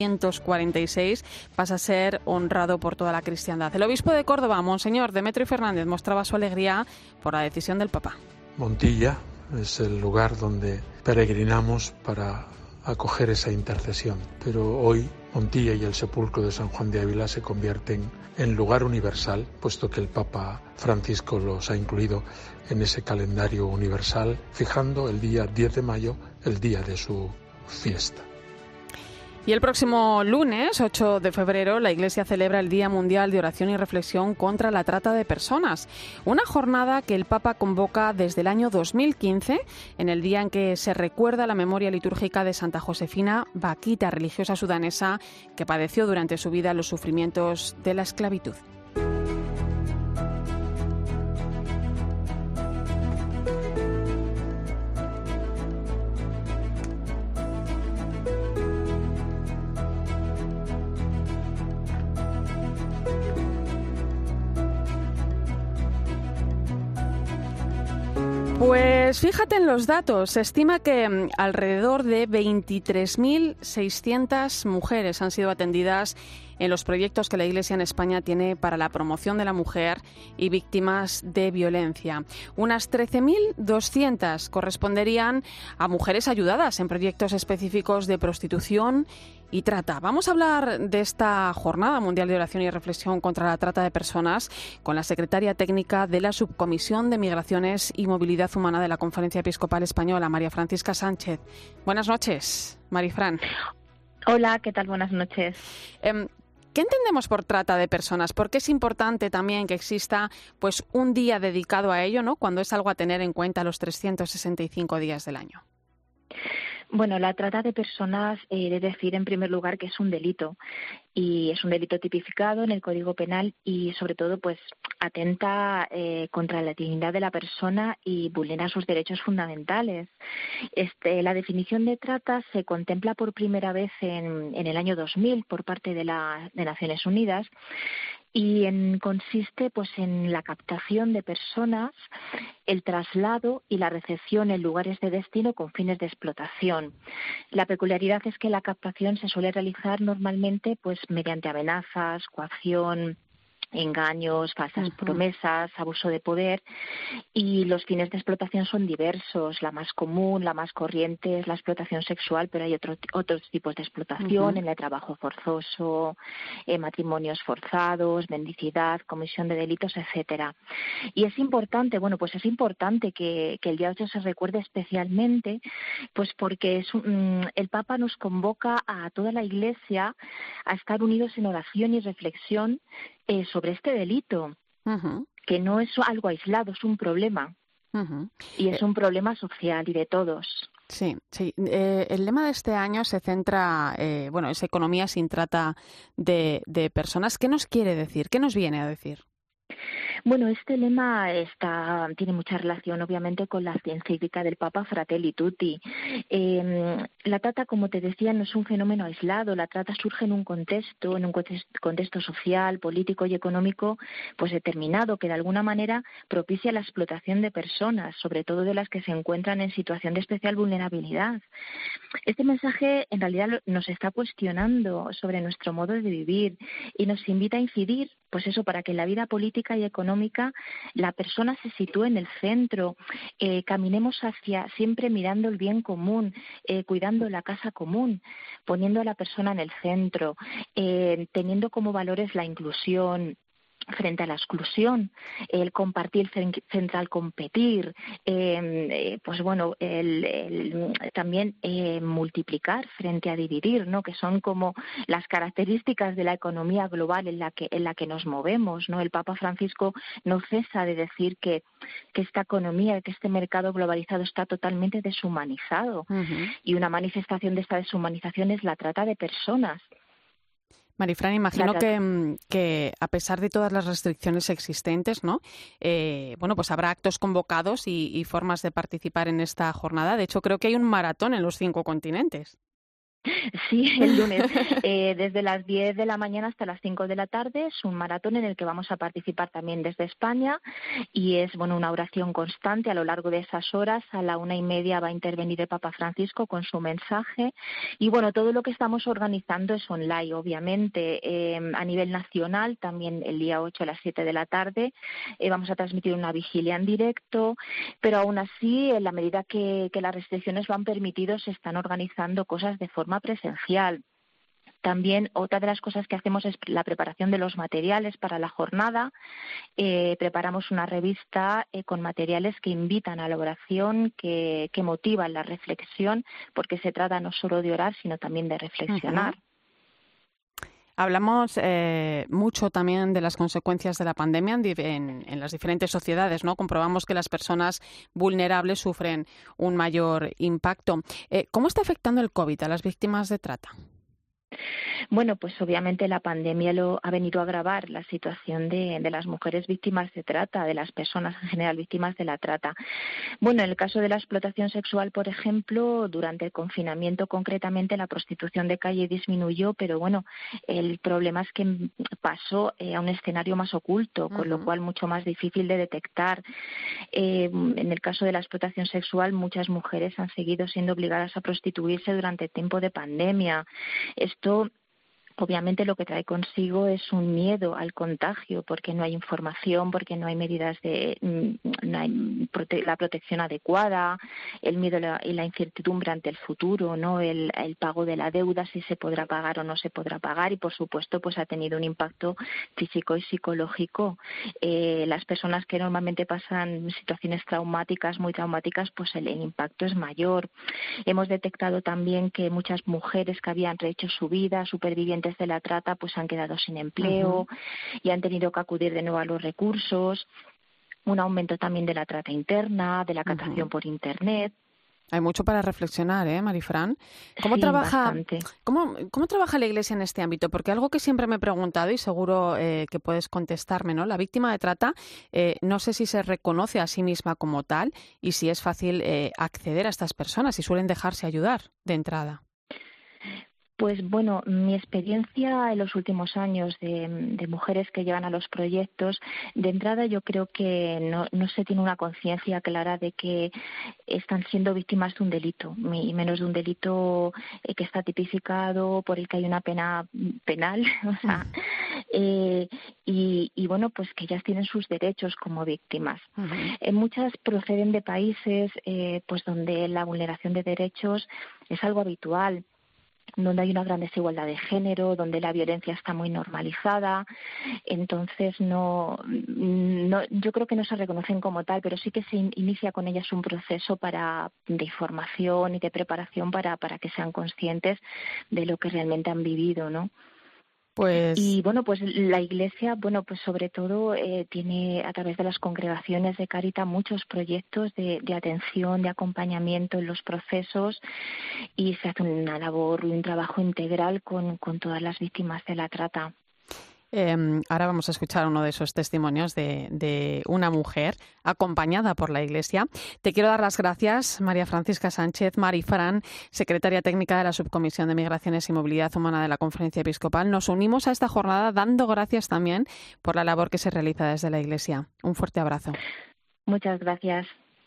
1946 pasa a ser honrado por toda la cristiandad. El obispo de Córdoba, Monseñor Demetrio Fernández, mostraba su alegría por la decisión del Papa. Montilla es el lugar donde peregrinamos para acoger esa intercesión, pero hoy Montilla y el sepulcro de San Juan de Ávila se convierten en lugar universal, puesto que el Papa Francisco los ha incluido en ese calendario universal, fijando el día 10 de mayo, el día de su fiesta. Y el próximo lunes, 8 de febrero, la Iglesia celebra el Día Mundial de Oración y Reflexión contra la Trata de Personas, una jornada que el Papa convoca desde el año 2015, en el día en que se recuerda la memoria litúrgica de Santa Josefina Baquita, religiosa sudanesa que padeció durante su vida los sufrimientos de la esclavitud. Pues fíjate en los datos. Se estima que alrededor de 23.600 mujeres han sido atendidas en los proyectos que la Iglesia en España tiene para la promoción de la mujer y víctimas de violencia. Unas 13.200 corresponderían a mujeres ayudadas en proyectos específicos de prostitución y trata. Vamos a hablar de esta Jornada Mundial de Oración y Reflexión contra la Trata de Personas con la secretaria técnica de la Subcomisión de Migraciones y Movilidad Humana de la Conferencia Episcopal Española, María Francisca Sánchez. Buenas noches, Marifran. Hola, ¿qué tal? Buenas noches. ¿Qué entendemos por trata de personas? ¿Por qué es importante también que exista pues un día dedicado a ello, ¿no? Cuando es algo a tener en cuenta los 365 días del año? Bueno, la trata de personas, he de decir en primer lugar que es un delito y es un delito tipificado en el Código Penal y sobre todo pues atenta contra la dignidad de la persona y vulnera sus derechos fundamentales. La definición de trata se contempla por primera vez en el año 2000 por parte de Naciones Unidas y consiste pues en la captación de personas, el traslado y la recepción en lugares de destino con fines de explotación. La peculiaridad es que la captación se suele realizar normalmente pues mediante amenazas, coacción, engaños, falsas promesas, abuso de poder, y los fines de explotación son diversos. La más común, la más corriente es la explotación sexual, pero hay otros tipos de explotación, en el trabajo forzoso, matrimonios forzados, mendicidad, comisión de delitos, etcétera. Y es importante, que el día 8 se recuerde especialmente, pues porque el Papa nos convoca a toda la Iglesia a estar unidos en oración y reflexión sobre este delito, que no es algo aislado, es un problema. Y es un problema social y de todos. Sí. El lema de este año se centra, es economía sin trata de personas. ¿Qué nos quiere decir? ¿Qué nos viene a decir? Bueno, este lema tiene mucha relación, obviamente, con la encíclica del Papa Fratelli Tutti. La trata, como te decía, no es un fenómeno aislado. La trata surge en un contexto social, político y económico, pues determinado, que de alguna manera propicia la explotación de personas, sobre todo de las que se encuentran en situación de especial vulnerabilidad. Este mensaje, en realidad, nos está cuestionando sobre nuestro modo de vivir y nos invita a incidir, pues eso, para que en la vida política y económica la persona se sitúe en el centro, caminemos siempre mirando el bien común, cuidando la casa común, poniendo a la persona en el centro, teniendo como valores la inclusión frente a la exclusión, el compartir frente al competir, también multiplicar frente a dividir, ¿no? Que son como las características de la economía global en la que nos movemos, ¿no? El Papa Francisco no cesa de decir que esta economía, que este mercado globalizado está totalmente deshumanizado, y una manifestación de esta deshumanización es la trata de personas. Marifran, imagino que a pesar de todas las restricciones existentes, ¿no? Pues habrá actos convocados y formas de participar en esta jornada. De hecho, creo que hay un maratón en los 5 continentes. Sí, el lunes, desde las 10 de la mañana hasta las 5 de la tarde. Es un maratón en el que vamos a participar también desde España y es una oración constante a lo largo de esas horas. A la 1:30 va a intervenir el Papa Francisco con su mensaje y todo lo que estamos organizando es online, obviamente. A nivel nacional, también el día 8 a las 7 de la tarde vamos a transmitir una vigilia en directo, pero aún así, en la medida que las restricciones lo han permitido, se están organizando cosas de forma presencial. También otra de las cosas que hacemos es la preparación de los materiales para la jornada. Preparamos una revista con materiales que invitan a la oración, que motivan la reflexión, porque se trata no solo de orar, sino también de reflexionar. Hablamos mucho también de las consecuencias de la pandemia en las diferentes sociedades, ¿no? Comprobamos que las personas vulnerables sufren un mayor impacto. ¿Cómo está afectando el COVID a las víctimas de trata? Bueno, pues obviamente la pandemia ha venido a agravar la situación de las mujeres víctimas de trata, de las personas en general víctimas de la trata. Bueno, en el caso de la explotación sexual, por ejemplo, durante el confinamiento concretamente la prostitución de calle disminuyó, pero el problema es que pasó a un escenario más oculto, con lo cual mucho más difícil de detectar. En el caso de la explotación sexual, muchas mujeres han seguido siendo obligadas a prostituirse durante el tiempo de pandemia. Esto obviamente lo que trae consigo es un miedo al contagio, porque no hay información, porque no hay medidas no hay la protección adecuada, el miedo y la incertidumbre ante el futuro, ¿no? El pago de la deuda, si se podrá pagar o no se podrá pagar, y por supuesto pues ha tenido un impacto físico y psicológico. Las personas que normalmente pasan situaciones traumáticas, muy traumáticas, pues el impacto es mayor. Hemos detectado también que muchas mujeres que habían rehecho su vida, supervivientes de la trata, pues han quedado sin empleo y han tenido que acudir de nuevo a los recursos. Un aumento también de la trata interna, de la captación por Internet. Hay mucho para reflexionar, Marifran. ¿Cómo trabaja la Iglesia en este ámbito? Porque algo que siempre me he preguntado y seguro que puedes contestarme, ¿no? La víctima de trata, no sé si se reconoce a sí misma como tal y si es fácil acceder a estas personas, si suelen dejarse ayudar de entrada. Pues mi experiencia en los últimos años de mujeres que llegan a los proyectos, de entrada yo creo que no se tiene una conciencia clara de que están siendo víctimas de un delito, y menos de un delito que está tipificado, por el que hay una pena penal, o sea, pues que ellas tienen sus derechos como víctimas. Muchas proceden de países pues donde la vulneración de derechos es algo habitual, donde hay una gran desigualdad de género, donde la violencia está muy normalizada. Entonces yo creo que no se reconocen como tal, pero sí que se inicia con ellas un proceso de información y de preparación para que sean conscientes de lo que realmente han vivido, ¿no? Y pues la Iglesia, pues sobre todo tiene a través de las congregaciones de Cáritas muchos proyectos de atención, de acompañamiento en los procesos, y se hace una labor y un trabajo integral con todas las víctimas de la trata. Ahora vamos a escuchar uno de esos testimonios de una mujer acompañada por la Iglesia. Te quiero dar las gracias, María Francisca Sánchez Marifran, secretaria técnica de la Subcomisión de Migraciones y Movilidad Humana de la Conferencia Episcopal. Nos unimos a esta jornada dando gracias también por la labor que se realiza desde la Iglesia. Un fuerte abrazo. Muchas gracias.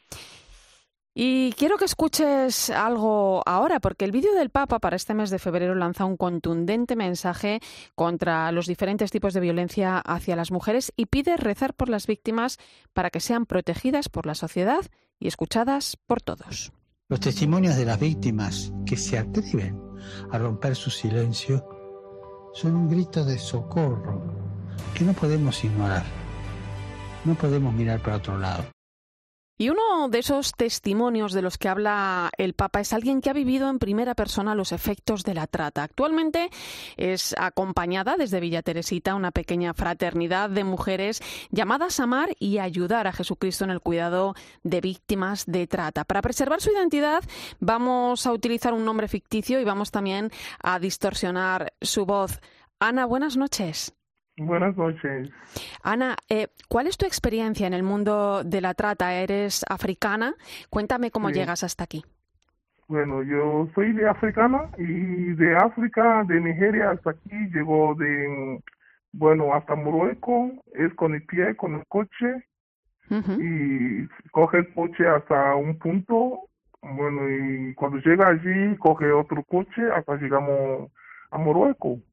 Y quiero que escuches algo ahora, porque el vídeo del Papa para este mes de febrero lanza un contundente mensaje contra los diferentes tipos de violencia hacia las mujeres y pide rezar por las víctimas para que sean protegidas por la sociedad y escuchadas por todos. Los testimonios de las víctimas que se atreven a romper su silencio son un grito de socorro que no podemos ignorar. No podemos mirar para otro lado. Y uno de esos testimonios de los que habla el Papa es alguien que ha vivido en primera persona los efectos de la trata. Actualmente es acompañada desde Villa Teresita una pequeña fraternidad de mujeres llamadas a amar y ayudar a Jesucristo en el cuidado de víctimas de trata. Para preservar su identidad vamos a utilizar un nombre ficticio y vamos también a distorsionar su voz. Ana, buenas noches. Buenas noches. Ana, ¿cuál es tu experiencia en el mundo de la trata? ¿Eres africana? Cuéntame cómo llegas hasta aquí. Bueno, yo soy de africana y de África, de Nigeria hasta aquí, llegó bueno, hasta Marruecos, es con el pie, con el coche, Ujú. y coge el coche hasta un punto, bueno, y cuando llega allí, coge otro coche hasta llegamos a Marruecos.